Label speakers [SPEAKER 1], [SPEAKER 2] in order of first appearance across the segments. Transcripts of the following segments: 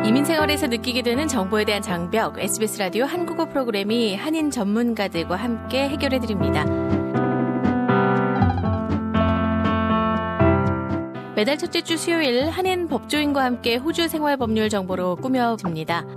[SPEAKER 1] 이민 생활에서 느끼게 되는 정보에 대한 장벽, SBS 라디오 한국어 프로그램이 한인 전문가들과 함께 해결해드립니다. 매달 첫째 주 수요일 한인 법조인과 함께 호주 생활 법률 정보로 꾸며집니다.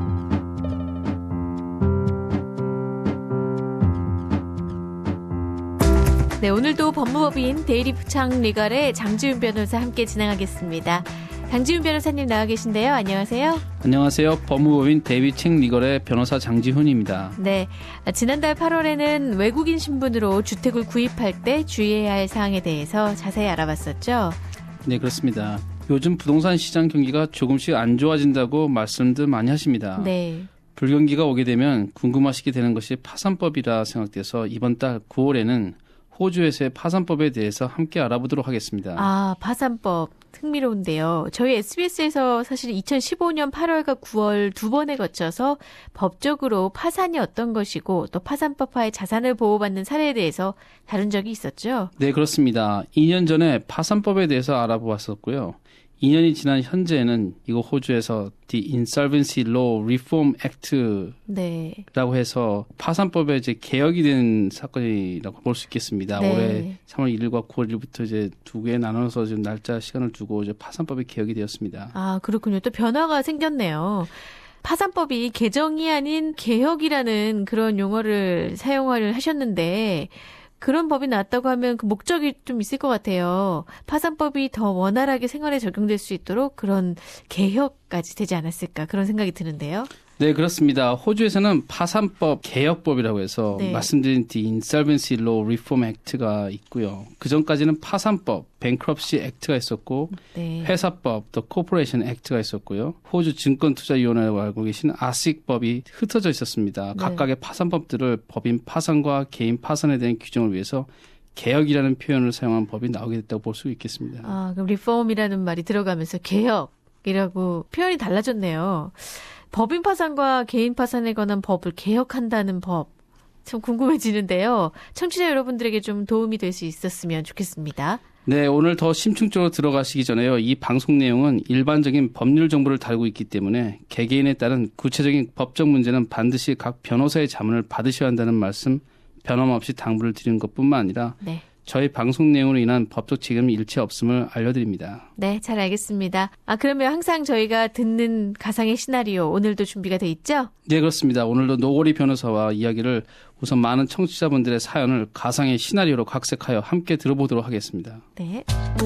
[SPEAKER 1] 네, 오늘도 법무법인 데일리부창 리걸의 장지훈 변호사 함께 진행하겠습니다. 장지훈 변호사님 나와 계신데요. 안녕하세요.
[SPEAKER 2] 안녕하세요. 법무법인 데이비칭 리걸의 변호사 장지훈입니다.
[SPEAKER 1] 네, 지난달 8월에는 외국인 신분으로 주택을 구입할 때 주의해야 할 사항에 대해서 자세히 알아봤었죠.
[SPEAKER 2] 네, 그렇습니다. 요즘 부동산 시장 경기가 조금씩 안 좋아진다고 말씀들 많이 하십니다.
[SPEAKER 1] 네.
[SPEAKER 2] 불경기가 오게 되면 궁금하시게 되는 것이 파산법이라 생각돼서 이번 달 9월에는 호주에서의 파산법에 대해서 함께 알아보도록 하겠습니다.
[SPEAKER 1] 아, 파산법 흥미로운데요. 저희 SBS에서 사실 2015년 8월과 9월 두 번에 거쳐서 법적으로 파산이 어떤 것이고 또 파산법하에 자산을 보호받는 사례에 대해서 다룬 적이 있었죠?
[SPEAKER 2] 네, 그렇습니다. 2년 전에 파산법에 대해서 알아보았었고요. 2년이 지난 현재는 이거 호주에서 The Insolvency Law Reform Act라고 해서 파산법에 이제 개혁이 된 사건이라고 볼 수 있겠습니다.
[SPEAKER 1] 네.
[SPEAKER 2] 올해 3월 1일과 9월 1일부터 이제 두 개에 나눠서 지금 날짜 시간을 두고 이제 파산법이 개혁이 되었습니다.
[SPEAKER 1] 아, 그렇군요. 또 변화가 생겼네요. 파산법이 개정이 아닌 개혁이라는 그런 용어를 사용을 하셨는데 그런 법이 나왔다고 하면 그 목적이 좀 있을 것 같아요. 파산법이 더 원활하게 생활에 적용될 수 있도록 그런 개혁까지 되지 않았을까 그런 생각이 드는데요.
[SPEAKER 2] 네, 그렇습니다. 호주에서는 파산법 개혁법이라고 해서
[SPEAKER 1] 네.
[SPEAKER 2] 말씀드린 The Insolvency Law Reform Act가 있고요. 그전까지는 파산법, Bankruptcy Act가 있었고
[SPEAKER 1] 네.
[SPEAKER 2] 회사법, The Corporation Act가 있었고요. 호주 증권투자위원회라고 알고 계신 ASIC법이 흩어져 있었습니다.
[SPEAKER 1] 네.
[SPEAKER 2] 각각의 파산법들을 법인 파산과 개인 파산에 대한 규정을 위해서 개혁이라는 표현을 사용한 법이 나오게 됐다고 볼 수 있겠습니다.
[SPEAKER 1] 아, 그럼 리폼이라는 말이 들어가면서 개혁이라고 표현이 달라졌네요. 법인 파산과 개인 파산에 관한 법을 개혁한다는 법. 참 궁금해지는데요. 청취자 여러분들에게 좀 도움이 될 수 있었으면 좋겠습니다.
[SPEAKER 2] 네, 오늘 더 심층적으로 들어가시기 전에요. 이 방송 내용은 일반적인 법률 정보를 다루고 있기 때문에 개개인에 따른 구체적인 법적 문제는 반드시 각 변호사의 자문을 받으셔야 한다는 말씀 변함없이 당부를 드리는 것뿐만 아니라
[SPEAKER 1] 네.
[SPEAKER 2] 저희 방송 내용으로 인한 법적 책임은 일체 없음을 알려드립니다.
[SPEAKER 1] 네, 잘 알겠습니다. 아, 그러면 항상 저희가 듣는 가상의 시나리오 오늘도 준비가 돼 있죠?
[SPEAKER 2] 네, 그렇습니다. 오늘도 노고리 변호사와 이야기를 우선 많은 청취자분들의 사연을 가상의 시나리오로 각색하여 함께 들어보도록 하겠습니다.
[SPEAKER 1] 네.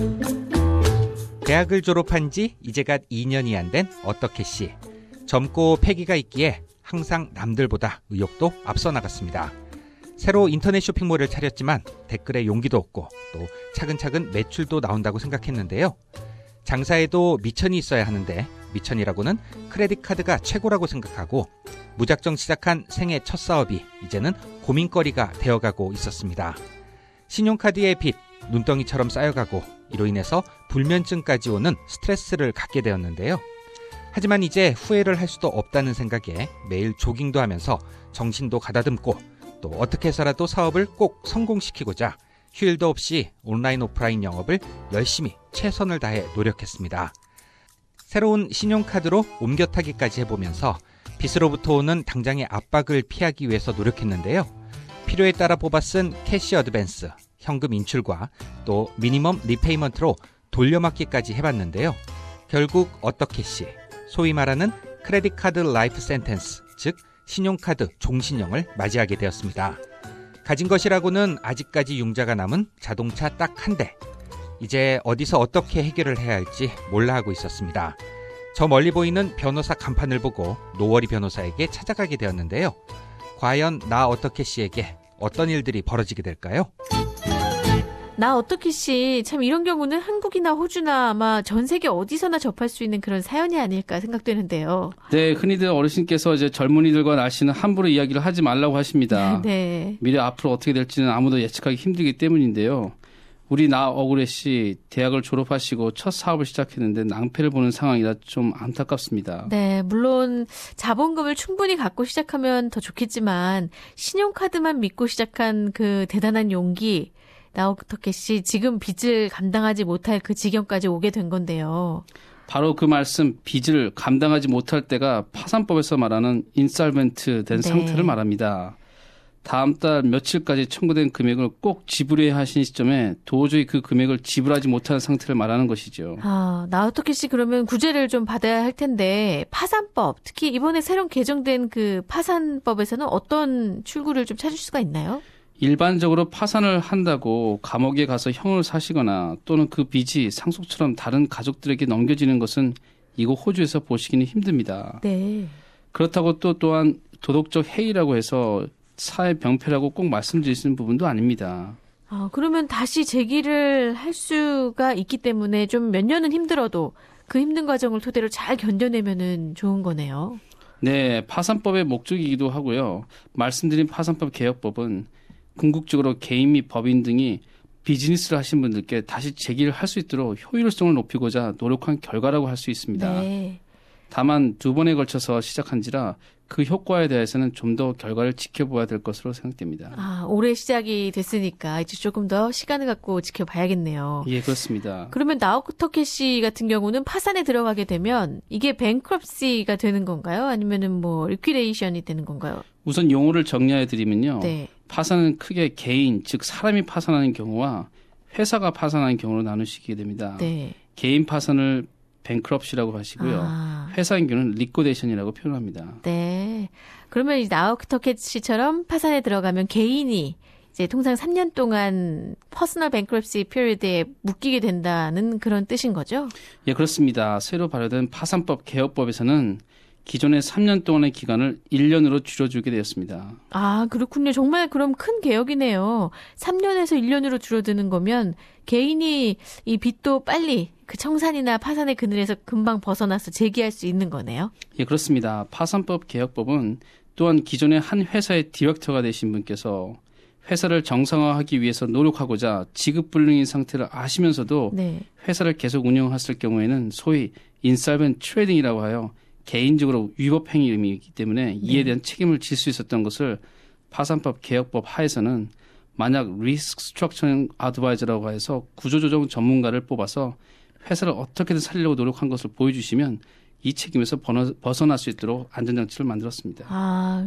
[SPEAKER 3] 대학을 졸업한 지 이제 갓 2년이 안 된 어떻게 씨. 젊고 패기가 있기에 항상 남들보다 의욕도 앞서 나갔습니다. 새로 인터넷 쇼핑몰을 차렸지만 댓글에 용기도 없고 또 차근차근 매출도 나온다고 생각했는데요. 장사에도 미천이 있어야 하는데 미천이라고는 크레딧 카드가 최고라고 생각하고 무작정 시작한 생애 첫 사업이 이제는 고민거리가 되어가고 있었습니다. 신용카드의 빚, 눈덩이처럼 쌓여가고 이로 인해서 불면증까지 오는 스트레스를 갖게 되었는데요. 하지만 이제 후회를 할 수도 없다는 생각에 매일 조깅도 하면서 정신도 가다듬고 또 어떻게 해서라도 사업을 꼭 성공시키고자 휴일도 없이 온라인 오프라인 영업을 열심히 최선을 다해 노력했습니다. 새로운 신용카드로 옮겨타기까지 해보면서 빚으로부터 오는 당장의 압박을 피하기 위해서 노력했는데요. 필요에 따라 뽑아 쓴 캐시 어드밴스, 현금 인출과 또 미니멈 리페이먼트로 돌려막기까지 해봤는데요. 결국 어떻게 씨, 소위 말하는 크레딧 카드 라이프 센텐스, 즉 신용카드 종신형을 맞이하게 되었습니다. 가진 것이라고는 아직까지 융자가 남은 자동차 딱 한 대. 이제 어디서 어떻게 해결을 해야 할지 몰라 하고 있었습니다. 저 멀리 보이는 변호사 간판을 보고 노워리 변호사에게 찾아가게 되었는데요. 과연 나 어떻게 씨에게 어떤 일들이 벌어지게 될까요?
[SPEAKER 1] 나 어떻게 씨, 참 이런 경우는 한국이나 호주나 아마 전 세계 어디서나 접할 수 있는 그런 사연이 아닐까 생각되는데요.
[SPEAKER 2] 네, 흔히들 어르신께서 이제 젊은이들과 날씨는 함부로 이야기를 하지 말라고 하십니다.
[SPEAKER 1] 네.
[SPEAKER 2] 미래 앞으로 어떻게 될지는 아무도 예측하기 힘들기 때문인데요. 우리 나 억울해 씨 대학을 졸업하시고 첫 사업을 시작했는데 낭패를 보는 상황이라 좀 안타깝습니다.
[SPEAKER 1] 네, 물론 자본금을 충분히 갖고 시작하면 더 좋겠지만 신용카드만 믿고 시작한 그 대단한 용기, 나오토케 씨 지금 빚을 감당하지 못할 그 지경까지 오게 된 건데요.
[SPEAKER 2] 바로 그 말씀 빚을 감당하지 못할 때가 파산법에서 말하는 인솔벤트 된 상태를 말합니다. 다음 달 며칠까지 청구된 금액을 꼭 지불해야 하신 시점에 도저히 그 금액을 지불하지 못하는 상태를 말하는 것이죠.
[SPEAKER 1] 나우토키 씨 그러면 구제를 좀 받아야 할 텐데 파산법, 특히 이번에 새로 개정된 그 파산법에서는 어떤 출구를 좀 찾을 수가 있나요?
[SPEAKER 2] 일반적으로 파산을 한다고 감옥에 가서 형을 사시거나 또는 그 빚이 상속처럼 다른 가족들에게 넘겨지는 것은 이곳 호주에서 보시기는 힘듭니다.
[SPEAKER 1] 네.
[SPEAKER 2] 그렇다고 또한 도덕적 해이라고 해서 사회 병폐라고 꼭 말씀드리시는 부분도 아닙니다.
[SPEAKER 1] 그러면 다시 재기를 할 수가 있기 때문에 좀 몇 년은 힘들어도 그 힘든 과정을 토대로 잘 견뎌내면은 좋은 거네요.
[SPEAKER 2] 네, 파산법의 목적이기도 하고요. 말씀드린 파산법 개혁법은 궁극적으로 개인 및 법인 등이 비즈니스를 하신 분들께 다시 재기를 할 수 있도록 효율성을 높이고자 노력한 결과라고 할 수 있습니다.
[SPEAKER 1] 네.
[SPEAKER 2] 다만 2번에 걸쳐서 시작한지라 그 효과에 대해서는 좀 더 결과를 지켜봐야 될 것으로 생각됩니다.
[SPEAKER 1] 올해 시작이 됐으니까 이제 조금 더 시간을 갖고 지켜봐야겠네요.
[SPEAKER 2] 예, 그렇습니다.
[SPEAKER 1] 그러면 나우토키 씨 같은 경우는 파산에 들어가게 되면 이게 뱅크럽시가 되는 건가요? 아니면은 뭐 리퀴데이션이 되는 건가요?
[SPEAKER 2] 우선 용어를 정리해 드리면요.
[SPEAKER 1] 네.
[SPEAKER 2] 파산은 크게 개인, 즉 사람이 파산하는 경우와 회사가 파산하는 경우로 나누시게 됩니다.
[SPEAKER 1] 네.
[SPEAKER 2] 개인 파산을 뱅크럽시라고 하시고요. 회사인 경우는 리코데이션이라고 표현합니다.
[SPEAKER 1] 네. 그러면 이 나우토키 씨처럼 파산에 들어가면 개인이 이제 통상 3년 동안 퍼스널 뱅크럽시 피리드에 묶이게 된다는 그런 뜻인 거죠?
[SPEAKER 2] 예, 그렇습니다. 새로 발효된 파산법 개혁법에서는 기존의 3년 동안의 기간을 1년으로 줄여주게 되었습니다.
[SPEAKER 1] 그렇군요. 정말 그럼 큰 개혁이네요. 3년에서 1년으로 줄어드는 거면 개인이 이 빚도 빨리 그 청산이나 파산의 그늘에서 금방 벗어나서 재기할 수 있는 거네요.
[SPEAKER 2] 예, 그렇습니다. 파산법 개혁법은 또한 기존의 한 회사의 디렉터가 되신 분께서 회사를 정상화하기 위해서 노력하고자 지급불능인 상태를 아시면서도 회사를 계속 운영하실 경우에는 소위 인솔벤트 트레이딩이라고 하여 개인적으로 위법 행위 의미이기 때문에 이에 대한 책임을 질 수 있었던 것을 파산법 개혁법 하에서는 만약 리스크 스트럭처링 어드바이저라고 해서 구조조정 전문가를 뽑아서 회사를 어떻게든 살리려고 노력한 것을 보여주시면 이 책임에서 벗어날 수 있도록 안전장치를 만들었습니다.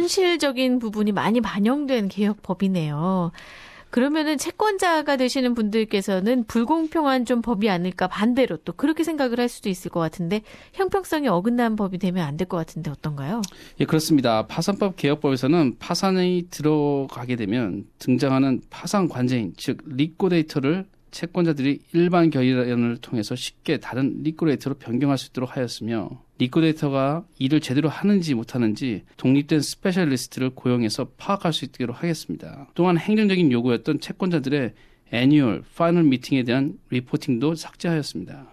[SPEAKER 1] 현실적인 부분이 많이 반영된 개혁법이네요. 그러면은 채권자가 되시는 분들께서는 불공평한 좀 법이 아닐까 반대로 또 그렇게 생각을 할 수도 있을 것 같은데 형평성이 어긋난 법이 되면 안 될 것 같은데 어떤가요?
[SPEAKER 2] 예, 그렇습니다. 파산법 개혁법에서는 파산이 들어가게 되면 등장하는 파산 관제인 즉 리코데이터를 채권자들이 일반 결의안을 통해서 쉽게 다른 리코데이터로 변경할 수 있도록 하였으며 리코데이터가 일을 제대로 하는지 못하는지 독립된 스페셜리스트를 고용해서 파악할 수 있도록 하겠습니다. 또한 행정적인 요구였던 채권자들의 애니얼, 파이널 미팅에 대한 리포팅도 삭제하였습니다.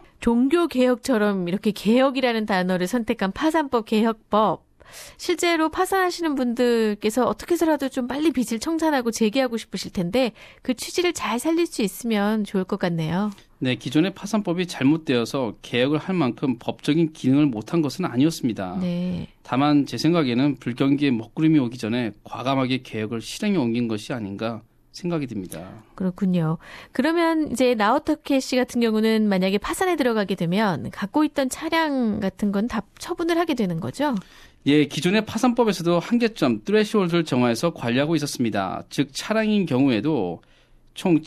[SPEAKER 1] 종교개혁처럼 이렇게 개혁이라는 단어를 선택한 파산법 개혁법. 실제로 파산하시는 분들께서 어떻게 해서라도 좀 빨리 빚을 청산하고 재기하고 싶으실 텐데 그 취지를 잘 살릴 수 있으면 좋을 것 같네요.
[SPEAKER 2] 네, 기존의 파산법이 잘못되어서 개혁을 할 만큼 법적인 기능을 못한 것은 아니었습니다.
[SPEAKER 1] 네.
[SPEAKER 2] 다만 제 생각에는 불경기에 먹구름이 오기 전에 과감하게 개혁을 실행에 옮긴 것이 아닌가 생각이 듭니다.
[SPEAKER 1] 그렇군요. 그러면 이제 나우토키 씨 같은 경우는 만약에 파산에 들어가게 되면 갖고 있던 차량 같은 건 다 처분을 하게 되는 거죠?
[SPEAKER 2] 예, 기존의 파산법에서도 한계점, 트레시홀드를 정하여서 관리하고 있었습니다. 즉 차량인 경우에도 총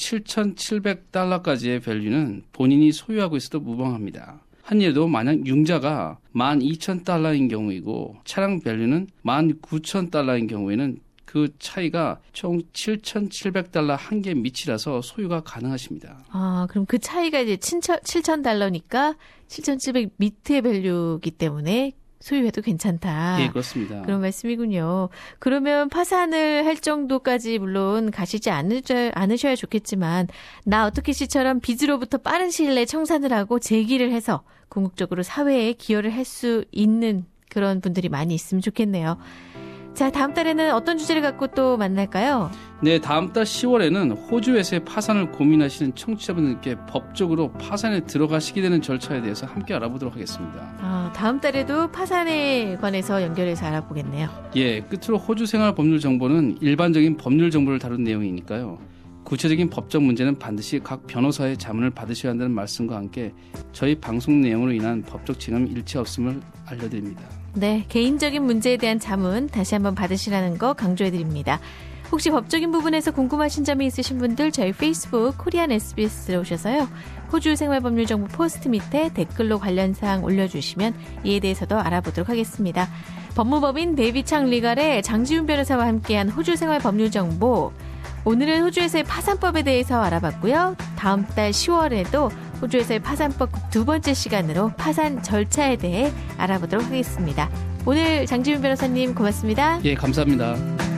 [SPEAKER 2] $7,700까지의 밸류는 본인이 소유하고 있어도 무방합니다. 한 예도 만약 융자가 $12,000인 경우이고 차량 밸류는 $19,000인 경우에는 그 차이가 총 $7,700 한계 미치라서 소유가 가능하십니다.
[SPEAKER 1] 그럼 그 차이가 이제 $7,000니까 7,700 밑의 밸류이기 때문에 소유해도 괜찮다.
[SPEAKER 2] 예, 그렇습니다.
[SPEAKER 1] 그런 말씀이군요. 그러면 파산을 할 정도까지 물론 가시지 않으셔야 좋겠지만 나우토키 씨처럼 빚으로부터 빠른 시일 내에 청산을 하고 재기를 해서 궁극적으로 사회에 기여를 할 수 있는 그런 분들이 많이 있으면 좋겠네요. 자, 다음 달에는 어떤 주제를 갖고 또 만날까요?
[SPEAKER 2] 네, 다음 달 10월에는 호주에서의 파산을 고민하시는 청취자분들께 법적으로 파산에 들어가시게 되는 절차에 대해서 함께 알아보도록 하겠습니다.
[SPEAKER 1] 다음 달에도 파산에 관해서 연결해서 알아보겠네요.
[SPEAKER 2] 예, 끝으로 호주 생활 법률 정보는 일반적인 법률 정보를 다룬 내용이니까요. 구체적인 법적 문제는 반드시 각 변호사의 자문을 받으셔야 한다는 말씀과 함께 저희 방송 내용으로 인한 법적 진행 일치 없음을 알려드립니다.
[SPEAKER 1] 네, 개인적인 문제에 대한 자문 다시 한번 받으시라는 거 강조해드립니다. 혹시 법적인 부분에서 궁금하신 점이 있으신 분들 저희 페이스북 코리안 SBS로 오셔서요. 호주 생활법률정보 포스트 밑에 댓글로 관련 사항 올려주시면 이에 대해서도 알아보도록 하겠습니다. 법무법인 데이비창 리갈의 장지훈 변호사와 함께한 호주 생활법률정보. 오늘은 호주에서의 파산법에 대해서 알아봤고요. 다음 달 10월에도 호주에서의 파산법 두 번째 시간으로 파산 절차에 대해 알아보도록 하겠습니다. 오늘 장지훈 변호사님 고맙습니다.
[SPEAKER 2] 예, 감사합니다.